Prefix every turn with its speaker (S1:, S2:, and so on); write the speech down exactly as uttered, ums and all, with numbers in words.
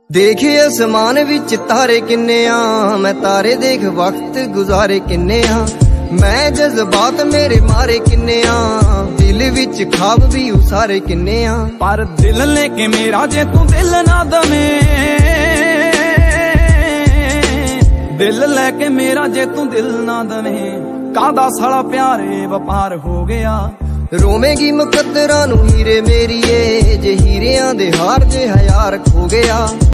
S1: ਦੇਖੇ ਅਸਮਾਨ ਵਿੱਚ ਤਾਰੇ ਕਿੰਨੇ ਆ, ਮੈਂ ਤਾਰੇ ਦੇਖ ਵਕਤ ਗੁਜ਼ਾਰੇ ਕਿੰਨੇ ਆ। ਮੈਂ ਜਜ਼ਬਾਤ ਮੇਰੇ ਮਾਰੇ ਕਿੰਨੇ ਆ, ਦਿਲ ਵਿੱਚ ਖਾਬ ਵੀ ਉਸਾਰੇ ਕਿੰਨੇ ਆ।
S2: ਪਰ ਦਿਲ ਲੈ ਕੇ ਮੇਰਾ ਜੇ ਤੂੰ ਦਿਲ ਨਾ ਦਵੇਂ, ਦਿਲ ਲੈ ਕੇ ਮੇਰਾ ਜੇ ਤੂੰ ਦਿਲ ਨਾ ਦਵੇਂ, ਕਾਹਦਾ ਸਾਲਾ ਪਿਆਰੇ ਵਪਾਰ ਹੋ ਗਿਆ।
S1: ਰੋਵੇਂਗੀ ਮੁਕੱਦਰਾਂ ਨੂੰ ਹੀਰੇ ਮੇਰੀਏ, ਜੇ ਹੀਰਿਆਂ ਦੇ ਹਾਰ ਜੇ ਹਜ਼ਾਰ ਖੋ ਗਿਆ।